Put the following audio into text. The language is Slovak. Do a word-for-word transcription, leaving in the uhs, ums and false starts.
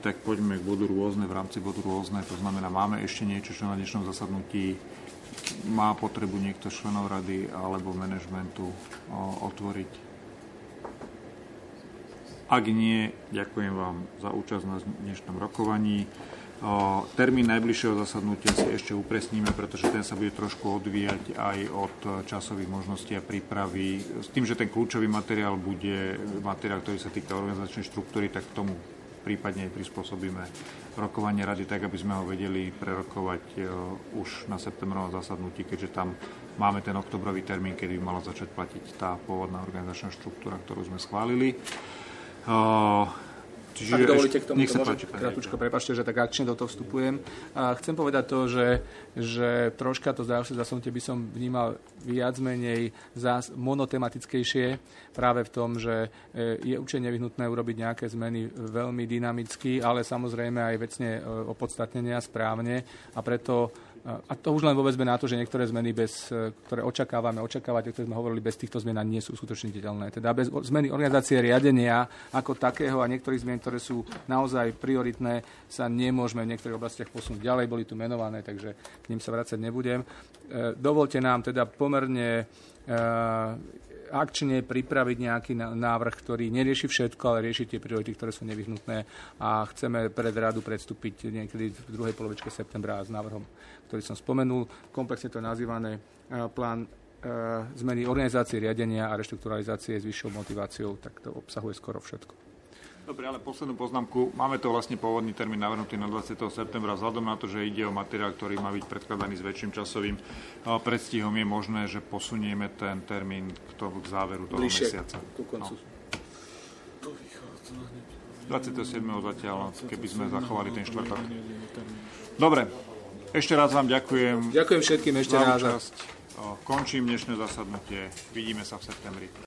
tak poďme k bodu rôzne. V rámci bodu rôzne, to znamená, máme ešte niečo, čo na dnešnom zasadnutí má potrebu niekto z členov rady alebo manažmentu otvoriť. Ak nie, ďakujem vám za účasť na dnešnom rokovaní. Termín najbližšieho zasadnutia si ešte upresníme, pretože ten sa bude trošku odvíjať aj od časových možností a prípravy. S tým, že ten kľúčový materiál bude materiál, ktorý sa týka organizačnej štruktúry, tak k tomu prípadne prispôsobíme rokovanie rady tak, aby sme ho vedeli prerokovať už na septembrovom zasadnutí, keďže tam máme ten oktobrový termín, kedy by mala začať platiť tá pôvodná organizačná štruktúra, ktorú sme schválili. Čiže ak dovolíte k tomu, to môžem krátko, prepáčte, že tak akčne do toho vstupujem. A chcem povedať to, že, že troška to zdravšie zasadnutie by som vnímal viac menej zás monotematickejšie práve v tom, že je určite nevyhnutné urobiť nejaké zmeny veľmi dynamicky, ale samozrejme aj vecne opodstatnenia správne a preto a to už len vo väzbe na to, že niektoré zmeny, bez, ktoré očakávame, očakávať, o ktorých sme hovorili, bez týchto zmien nie sú uskutočniteľné. Teda bez zmeny organizácie riadenia ako takého a niektorých zmien, ktoré sú naozaj prioritné, sa nemôžeme v niektorých oblastiach posunúť ďalej. Boli tu menované, takže k ním sa vracať nebudem. Dovolte nám teda pomerne akčne pripraviť nejaký návrh, ktorý nerieši všetko, ale rieši tie priority, ktoré sú nevyhnutné a chceme pred radu predstúpiť niekedy v druhej polovičke septembra s návrhom, ktorý som spomenul. Komplexne to je nazývané plán zmeny organizácie, riadenia a reštrukturalizácie s vyššou motiváciou, tak to obsahuje skoro všetko. Dobre, ale poslednú poznámku. Máme to vlastne pôvodný termín navrhnutý na dvadsiateho septembra. Vzhľadom na to, že ide o materiál, ktorý má byť predkladaný s väčším časovým predstihom, je možné, že posunieme ten termín k, tomu, k záveru toho bližšie mesiaca. Ku koncu. No. dvadsiateho siedmeho zatiaľ, keby sme zachovali ten štvrtok. Dobre, ešte raz vám ďakujem. Ďakujem všetkým ešte raz. Končím dnešné zasadnutie. Vidíme sa v septembri.